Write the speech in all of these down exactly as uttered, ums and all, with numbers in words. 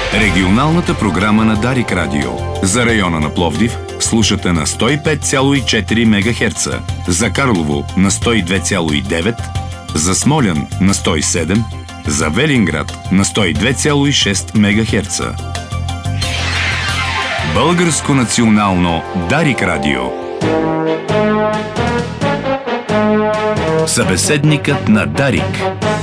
Регионалната програма на Дарик Радио. За района на Пловдив слушате на сто и пет цяло и четири мегахерца, за Карлово на сто и две цяло и девет, за Смолян на сто и седем, за Велинград на сто и две цяло и шест мегахерца. Българско национално Дарик Радио. Събеседникът на Дарик.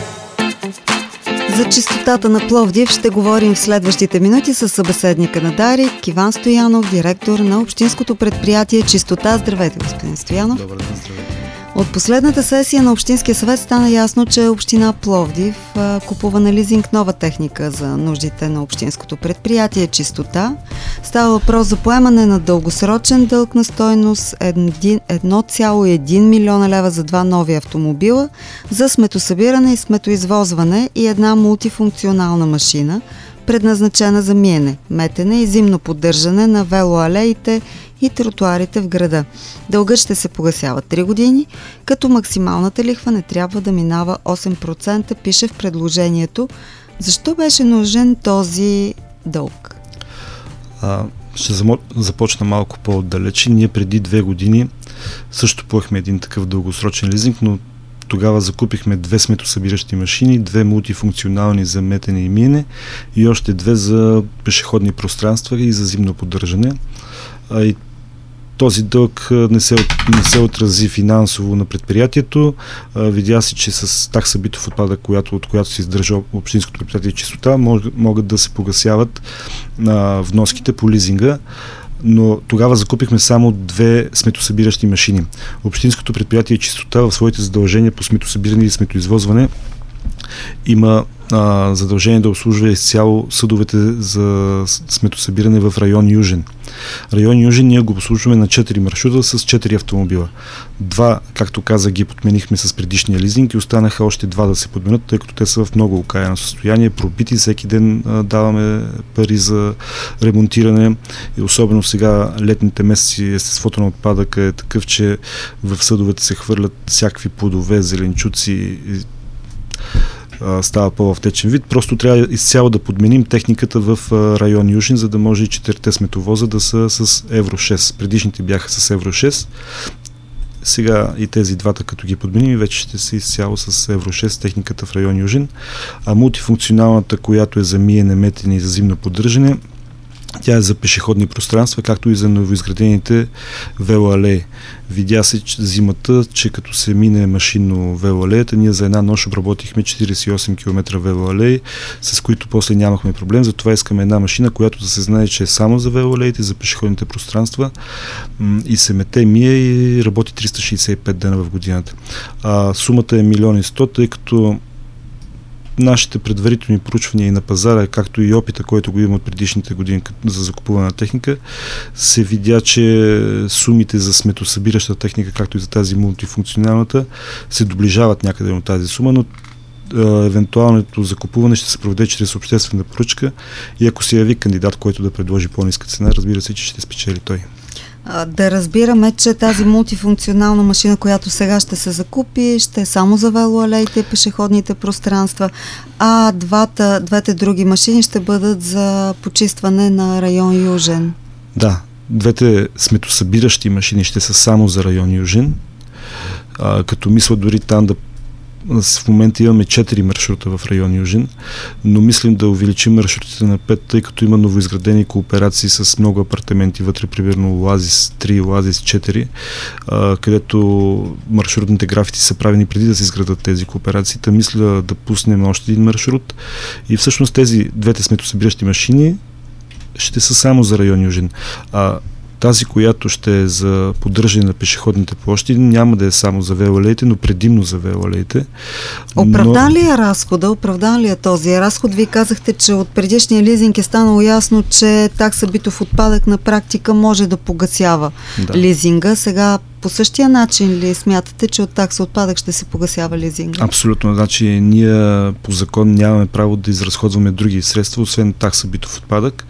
За чистотата на Пловдив ще говорим в следващите минути с събеседника на Дарик, Иван Стоянов, директор на общинското предприятие Чистота. Здравейте, господин Стоянов. Добър ден, здравейте. От последната сесия на Общинския съвет стана ясно, че община Пловдив а, купува на лизинг нова техника за нуждите на общинското предприятие Чистота. Става въпрос за поемане на дългосрочен дълг на стойност едно цяло и един милиона лева за два нови автомобила за сметосъбиране и сметоизвозване и една мултифункционална машина, предназначена за миене, метене и зимно поддържане на велоалеите и тротуарите в града. Дългът ще се погасява три години, като максималната лихва не трябва да минава осем процента, пише в предложението. Защо беше нужен този дълг? А, ще започна малко по-отдалече. Ние преди две години също поехме един такъв дългосрочен лизинг, но тогава закупихме две сметосъбиращи машини, две мултифункционални за метене и миене и още две за пешеходни пространства и за зимно поддържане. А и този дълг не се, не се отрази финансово на предприятието. А, видя се, че с такса битов отпадък, която, от която се издържа общинското предприятие Чистота, мог, могат да се погасяват а, вноските по лизинга. Но тогава закупихме само две сметосъбиращи машини. Общинското предприятие Чистота в своите задължения по сметосъбиране и сметоизвозване има а, задължение да обслужва изцяло съдовете за сметосъбиране в район Южен. Район Южен ние го обслужваме на четири маршрута с четири автомобила. Два, както каза, ги подменихме с предишния лизинг и останаха още два да се подменят, тъй като те са в много окаяно състояние, пробити, всеки ден а, даваме пари за ремонтиране и особено сега летните месеци естеството на отпадъка е такъв, че в съдовете се хвърлят всякакви плодове, зеленчуци, става по-в течен вид. Просто трябва изцяло да подменим техниката в район Южен, за да може и четирите сметовоза да са с Евро шест. Предишните бяха с Евро шест. Сега и тези двата, като ги подменим, вече ще са изцяло с Евро шест техниката в район Южен. А мултифункционалната, която е за миене, метене и за зимно поддържане, тя е за пешеходни пространства, както и за новоизградените велоалеи. Видя се че зимата, че като се мине машинно велоалеята, ние за една нощ обработихме четирийсет и осем километра велоалеи, с които после нямахме проблем. Затова искаме една машина, която да се знае, че е само за велоалеите, за пешеходните пространства и се мете, мие и работи триста шейсет и пет дена в годината. А, сумата е милион и сто, тъй като нашите предварителни проучвания и на пазара, както и опита, който го има от предишните години за закупуване на техника, се видя, че сумите за сметосъбираща техника, както и за тази мултифункционалната, се доближават някъде от тази сума, но е, евентуалното закупуване ще се проведе чрез обществена поръчка и ако се яви кандидат, който да предложи по-ниска цена, разбира се, че ще спечели той. Да разбираме, че тази мултифункционална машина, която сега ще се закупи, ще е само за велоалеите и пешеходните пространства, а двата, двете други машини ще бъдат за почистване на район Южен. Да, двете сметосъбиращи машини ще са само за район Южен, а, като мисля дори там да в момента имаме четири маршрута в район Южен, но мислим да увеличим маршрутите на пет, тъй като има новоизградени кооперации с много апартаменти вътре, примерно Оазис три, Оазис четири, а, където маршрутните графици са правени преди да се изградат тези кооперации. Та мисля да пуснем още един маршрут и всъщност тези двете сметосъбиращи машини ще са само за район Южен. А тази, която ще е за поддържане на пешеходните площи, няма да е само за велоалеите, но предимно за велоалеите. Оправдан но... ли е разхода? Оправдан ли е този разход? Вие казахте, че от предишния лизинг е станало ясно, че такса битов отпадък на практика може да погасява да. лизинга. Сега по същия начин ли смятате, че от такса отпадък ще се погасява лизинга? Абсолютно. Значи ние по закон нямаме право да изразходваме други средства, освен такса битов отпадък.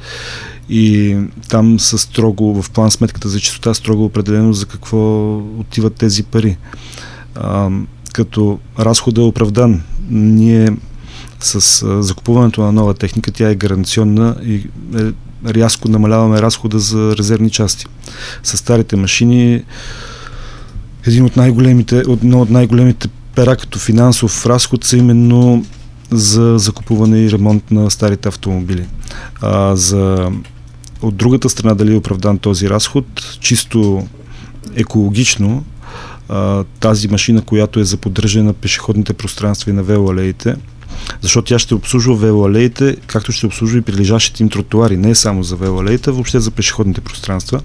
И там са строго, в план сметката за чистота, строго определено за какво отиват тези пари. А, като разходът е оправдан. Ние с а, закупуването на нова техника, тя е гаранционна и е, рязко намаляваме разхода за резервни части. С старите машини един от най-големите, едно от най-големите пера като финансов разход са именно за закупуване и ремонт на старите автомобили. А, за, от другата страна, дали е оправдан този разход, чисто екологично, а, тази машина, която е за поддържане на пешеходните пространства и на велоалеите, защото тя ще обслужва велоалеите, както ще обслужва и прилежащите им тротуари, не само за велоалеите, въобще за пешеходните пространства.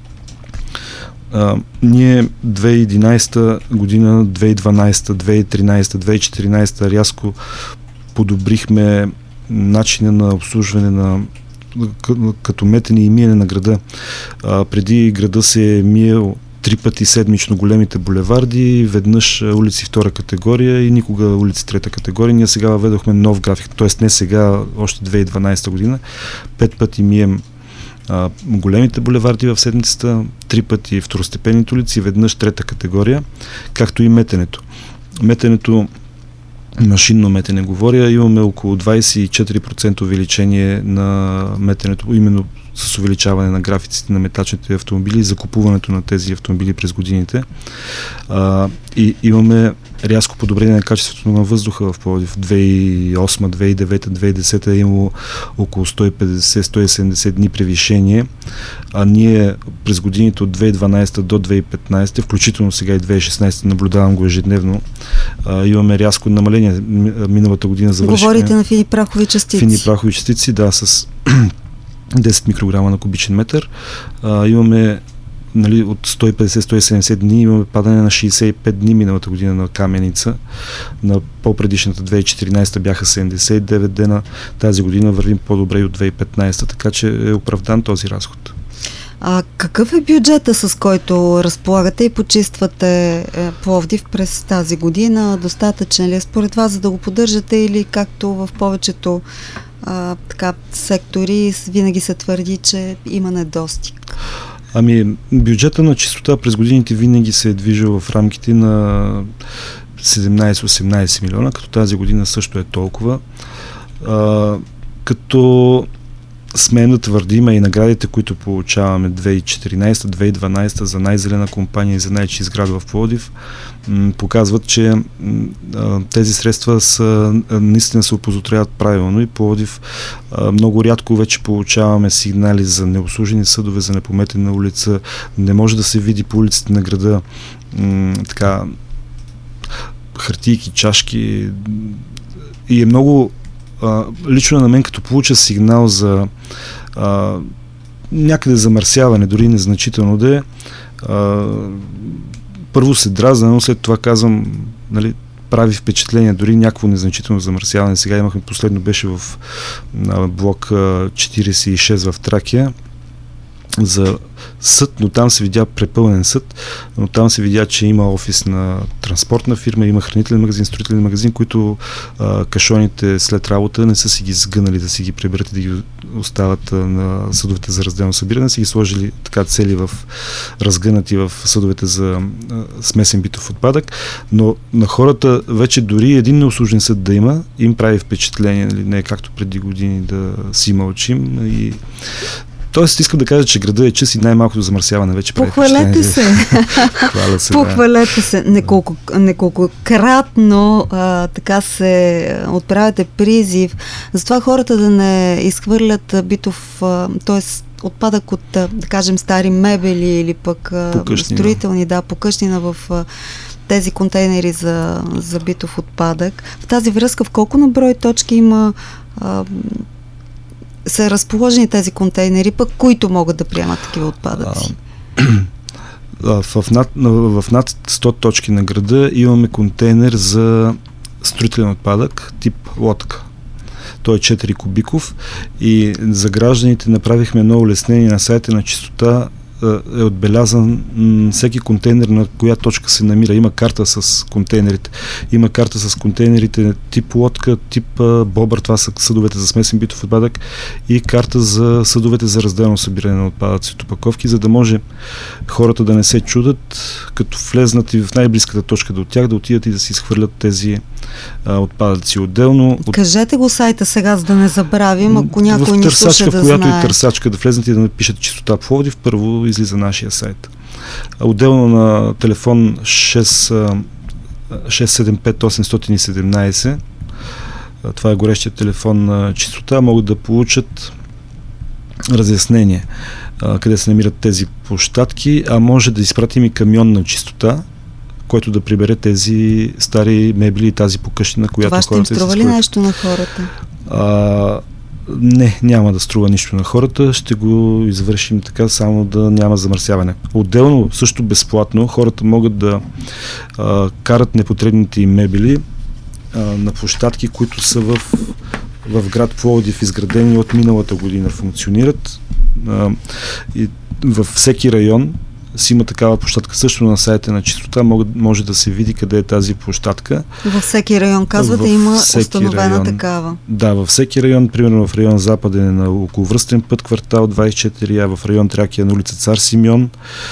Uh, ние две хиляди и единадесета година, две хиляди и дванадесета, две хиляди и тринадесета, две хиляди и четиринадесета рязко подобрихме начина на обслужване на като метене и миене на града. Uh, преди града се е миел три пъти седмично големите булеварди, веднъж улици втора категория и никога улици трета категория. Ние сега въведохме нов график, т.е. не сега, още две хиляди и дванадесета година. Пет пъти мием а, големите булеварди в седмицата, три пъти второстепенните улици и веднъж трета категория, както и метенето. Метенето, машинно метене говоря, имаме около двадесет и четири процента увеличение на метенето, именно с увеличаване на графиците на метачните автомобили и закупуването на тези автомобили през годините. А, и имаме рязко подобрение на качеството на въздуха в Пловдив. две хиляди и осма, две хиляди и девета, две хиляди и десета е имало около сто и петдесет до сто и седемдесет дни превишение, а ние през годините от две хиляди и дванадесета до две хиляди и петнадесета, включително сега и две хиляди и шестнадесета, наблюдавам го ежедневно, а, имаме рязко намаление. Миналата година завършихме... Говорите на фини прахови частици. Фини прахови частици, да, с десет микрограма на кубичен метър. А, имаме, нали, от сто и петдесет до сто и седемдесет дни имаме падане на шейсет и пет дни миналата година на каменица. На по-предишната две хиляди и четиринадесета бяха седемдесет и девет дена. Тази година вървим по-добре и от две хиляди и петнадесета, така че е оправдан този разход. А какъв е бюджета, с който разполагате и почиствате е, Пловдив през тази година? Достатъчен ли е според вас, за да го поддържате, или както в повечето а, така, сектори винаги се твърди, че има недостиг? Ами, бюджета на чистота през годините винаги се е движил в рамките на седемнадесет-осемнадесет милиона, като тази година също е толкова. А, като смеем да твърдим и наградите, които получаваме две хиляди и четиринадесета, две хиляди и дванадесета за най-зелена компания и за най-чист град в Пловдив, м- показват, че м- тези средства са, наистина се опозотворяват правилно и Пловдив а, много рядко вече получаваме сигнали за необслужени съдове, за непометена улица. Не може да се види по улиците на града м- така хартийки, чашки и е много Uh, лично на мен, като получа сигнал за uh, някъде замърсяване, дори незначително да е, uh, първо се дразна, но след това казвам, нали, прави впечатление, дори някакво незначително замърсяване. Сега имахме, последно беше в uh, блок uh, четиридесет и шест в Тракия за съд, но там се видя препълнен съд, но там се видя, че има офис на транспортна фирма, има хранителен магазин, строителен магазин, които а, кашоните след работа не са си ги сгънали да си ги приберат и да ги остават а, на съдовете за разделно събиране, си ги сложили така цели в разгънати в съдовете за а, смесен битов отпадък, но на хората вече дори един необслужен съд да има, им прави впечатление, нали, не е както преди години да си мълчим и тоест, искам да кажа, че града е чист и най-малкото замърсяване вече прави впечатление. Похвалете се. Хваля се, Похвалете да. се. Неколко, неколкократно а, така се отправяте призив за това хората да не изхвърлят битов, т.е. отпадък от, да кажем, стари мебели или пък покъщнина. строителни, да, покъщнина в тези контейнери за, за битов отпадък. В тази връзка, в колко на брой точки има а, са разположени тези контейнери, пък които могат да приемат такива отпадъци? А, в, над, в над сто точки на града имаме контейнер за строителен отпадък тип лодка. Той е четири кубиков и за гражданите направихме едно улеснение на сайта на чистота. Е отбелязан м- всеки контейнер на коя точка се намира. Има карта с контейнерите. Има карта с контейнерите тип лодка, тип а, бобър, това са съдовете за смесен битов отпадък, и карта за съдовете за разделно събиране на отпадъци от опаковки, за да може хората да не се чудат, като влезнат и в най-близката точка до тях, да отидат и да си изхвърлят тези а, отпадъци отделно. Кажете го сайта сега, за да не забравим, ако някой ни слуша да в която знае. и търсачка да влезнете и да напишете Чистота Пловдив, първо излиза нашия сайт. Отделно на телефон шест седем пет осем едно седем, това е горещия телефон на Чистота, могат да получат разяснение къде се намират тези площадки, а може да изпратим и камион на Чистота, който да прибере тези стари мебели и тази покъщина, която това ще им струва ли нещо на хората? А, не, няма да струва нищо на хората, ще го извършим така, само да няма замърсяване. Отделно, също безплатно, хората могат да а, карат непотребните им мебели а, на площадки, които са в, в град Пловдив, изградени от миналата година, функционират. А, и във всеки район си има такава площадка. Също на сайта на Чистота може да се види къде е тази площадка. Във всеки район, казвате, има установена район, такава. Да, във всеки район, примерно в район Западен е на околовръстен път, квартал двадесет и четири А, в район Тракия на улица Цар Симеон,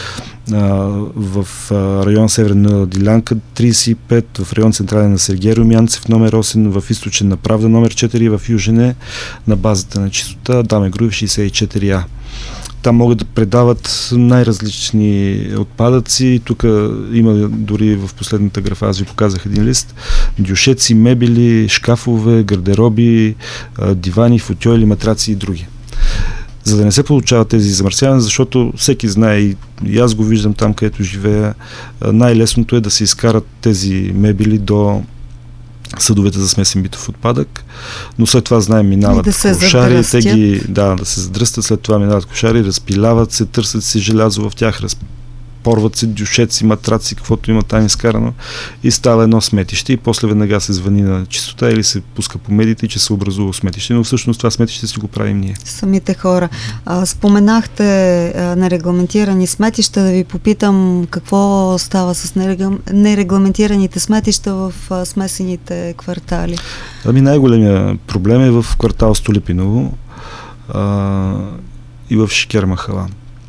в район Северна Дилянка тридесет и пет, в район Централен на Сергей Румянцев номер осем, в Източен на Правда номер четири, в Южен е на базата на Чистота Даме Груев шейсет и четири А. Там могат да предават най-различни отпадъци. Тук има дори в последната графа, аз ви показах един лист, дюшеци, мебели, шкафове, гардероби, дивани, футьойли, матраци и други. За да не се получават тези замърсявания, защото всеки знае, и, и аз го виждам там, където живея, най-лесното е да се изкарат тези мебели до съдовете за смесен битов отпадък, но след това знаем, минават да кошари, те ги, да, да се задръстят, след това минават кошари, разпиляват се, търсят се желязо в тях, разпорват се дюшеци, матраци, каквото има там изкарано и става едно сметище и после веднага се звъни на Чистота или се пуска по медиите, че се образува сметище, но всъщност това сметище си го правим ние. Самите хора. А, споменахте а, нерегламентирани сметища, да ви попитам какво става с нерегла... нерегламентираните сметища в а, смесените квартали? Ами най-големия проблем е в квартал Столипиново а, и в Шикер Махала.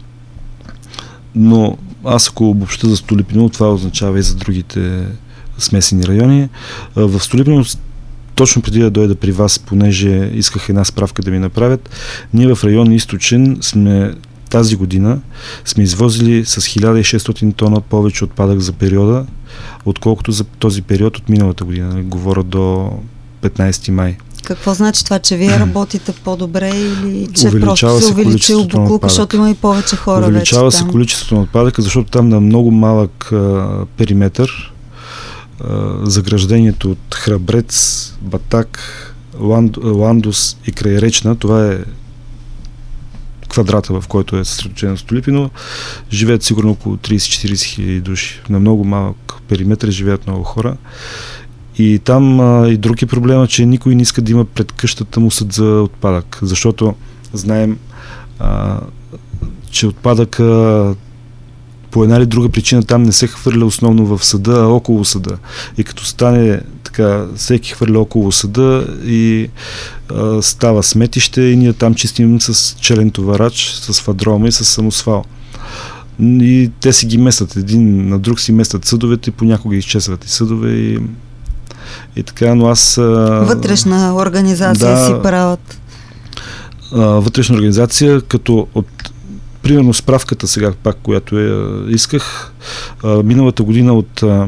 Но аз ако обобща за Столипиново, това означава и за другите смесени райони. В Столипиново, точно преди да дойда при вас, понеже исках една справка да ми направят, ние в район Източен сме тази година сме извозили с хиляда и шестстотин тона повече отпадък за периода, отколкото за този период от миналата година. Говоря до петнайсети май. Какво значи това, че вие работите по-добре или че увеличава просто се увеличил буклук, защото има и повече хора увеличава вече се там? количеството на отпадъка, защото там на много малък а, периметър а, заграждението от Храбрец, Батак, Ланд, Ландус и Крайречна, това е квадрата, в който е съсредоточено Столипиново, живеят сигурно около трийсет-четирийсет хиляди души. На много малък периметър живеят много хора. И там а, и други проблема, че никой не иска да има пред къщата му съд за отпадък, защото знаем, а, че отпадъка по една или друга причина там не се хвърля основно в съда, а около съда. И като стане така, всеки хвърля около съда и а, става сметище и ние там чистим с челен товарач, с фадрома и с самосвал. И те си ги местят, един на друг си местят съдовете, понякога изчезват и съдове и И така, но аз... Вътрешна организация да, си правят. А, вътрешна организация, като от примерно справката сега пак, която я исках, а, миналата година от а,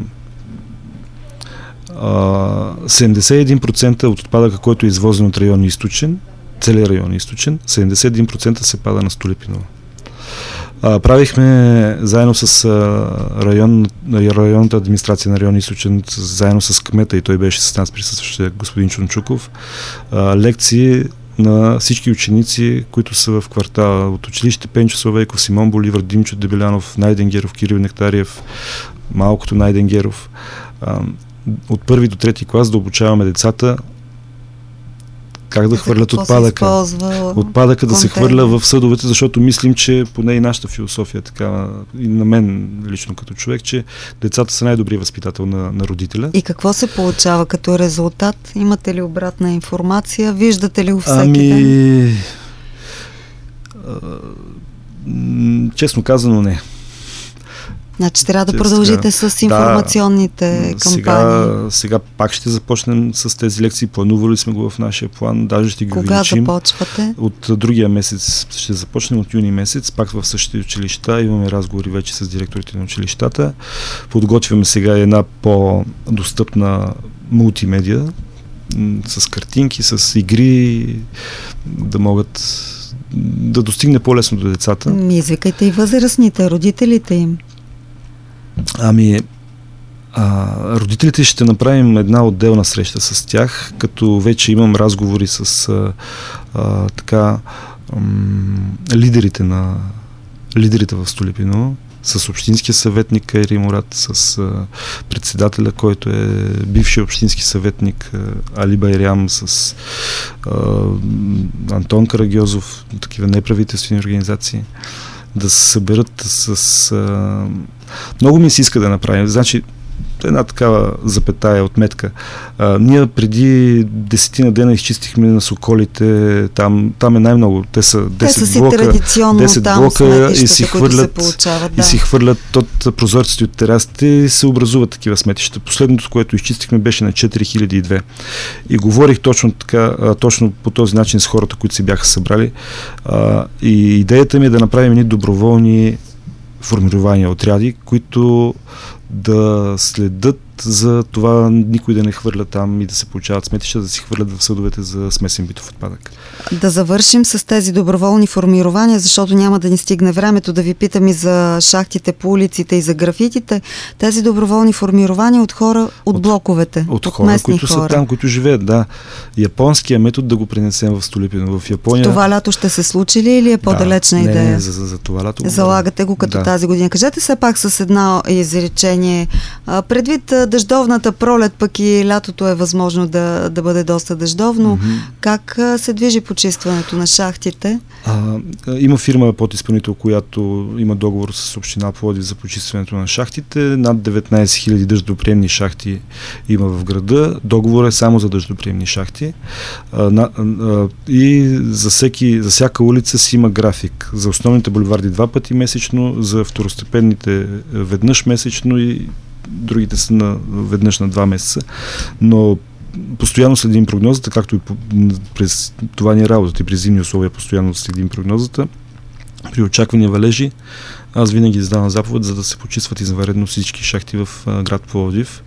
а, седемдесет и един процента от отпадъка, който е извозен от район Източен, целият район Източен, седемдесет и един процента се пада на Столипиново. А, правихме заедно с а, район, районната администрация на район Източен, заедно с кмета, и той беше с нас присъстващия господин Чунчуков, а, лекции на всички ученици, които са в квартала от училище Пенчо Славейков, Симон Боливар, Димчо Дебелянов, Найден Геров, Кирил Нектариев, малкото Найден Геров. А, от първи до трети клас да обучаваме децата как да хвърлят отпадъка. Отпадъка да се хвърля в съдовете, защото мислим, че поне и нашата философия, така, и на мен лично като човек, че децата са най-добрият възпитател на, на родителя. И какво се получава като резултат? Имате ли обратна информация? Виждате ли го всеки ами... ден? А, честно казано, не. Значи трябва да продължите сега, с информационните да, кампании. Сега, сега пак ще започнем с тези лекции. Планували сме го в нашия план. Даже ще ги Кога увеличим. Кога започвате? От другия месец ще започнем, от юни месец. Пак в същите училища. Имаме разговори вече с директорите на училищата. Подготвяме сега една по-достъпна мултимедия с картинки, с игри, да могат да достигне по-лесно до децата. Ми извикайте и възрастните, родителите им. Ами, а, родителите ще направим една отделна среща с тях, като вече имам разговори с а, а, така м, лидерите на лидерите в Столипиново, с общинския съветник Кайри Мурат, с а, председателя, който е бивши общински съветник а, Али Байрям, с а, Антон Карагьозов, такива неправителствени организации, да се съберат с... А, много ми се иска да направим. Значи, една такава запетая, отметка. А, ние преди десетина дена изчистихме на Соколите, там, там е най-много. Те са десет Те блока, традиционно десет там блока и си хвърлят, получават, да. да. и си хвърлят от прозорците от терасите и се образуват такива сметища. Последното, което изчистихме, беше на четири хиляди и две. И говорих точно така, точно по този начин с хората, които се бяха събрали. А, и идеята ми е да направим едни доброволни формирования, отряди, които да следят за това никой да не хвърля там и да се получават сметища, да си хвърлят в съдовете за смесен битов отпадък. Да завършим с тези доброволни формирования, защото няма да ни стигне времето да ви питам и за шахтите по улиците и за графитите. Тези доброволни формирования от хора от, от блоковете, от, от хора, местни които хора. са там, които живеят, да. Японския метод да го пренесем в Столипиново. В Япония... Това лято ще се случи ли или е по-далечна да, идея? Не, за, за, за това лято. Залагате го като да. Тази година. Кажете все пак с едно изречение. Предвид дъждовната пролет, пък и лятото е възможно да, да бъде доста дъждовно. Mm-hmm. Как се движи почистването на шахтите? А, има фирма подизпълнител, която има договор с община Пловдив за почистването на шахтите. Над деветнайсет хиляди дъждоприемни шахти има в града. Договор е само за дъждоприемни шахти. А, на, а, и за, всеки, за всяка улица си има график. За основните булеварди два пъти месечно, за второстепенните веднъж месечно и другите са на, веднъж на два месеца. Но постоянно следим прогнозата, както и по, през това ни е работа и при зимни условия постоянно следим прогнозата. При очаквани валежи аз винаги издавам заповед, за да се почистват извънредно всички шахти в а, град Пловдив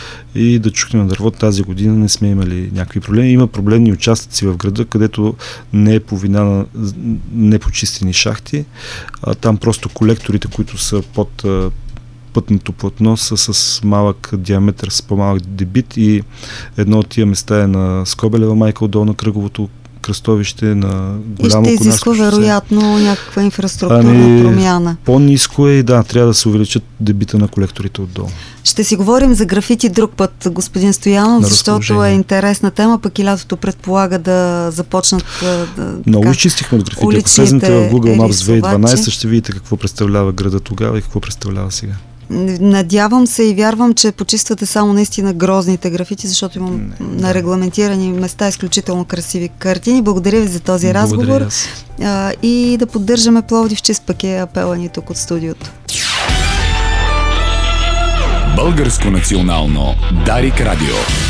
и да чукнем на дърво. Тази година не сме имали някакви проблеми. Има проблемни участъци в града, където не е по вина на непочистени шахти. А, там просто колекторите, които са под а, пътното платно, са с малък диаметър, с по-малък дебит и едно от тия места е на Скобелева майка, отдолу на кръговото кръстовище, на голямо и ще изисква вероятно някаква инфраструктурна ами, промяна. По-ниско е и да, трябва да се увеличат дебита на колекторите отдолу. Ще си говорим за графити друг път, господин Стоянов, на защото е интересна тема, пък и лятото предполага да започнат да, много така, изчистихме от графити. Ако влезете в Google Maps две хиляди и дванайсета, ще видите какво представлява града тогава и какво представлява сега. Надявам се и вярвам, че почиствате само наистина грозните графити, защото имам не, на регламентирани места изключително красиви картини. Благодаря ви за този разговор. А, и да поддържаме Пловдив чист, пък е апела ни тук от студиото. Българско национално Дарик радио.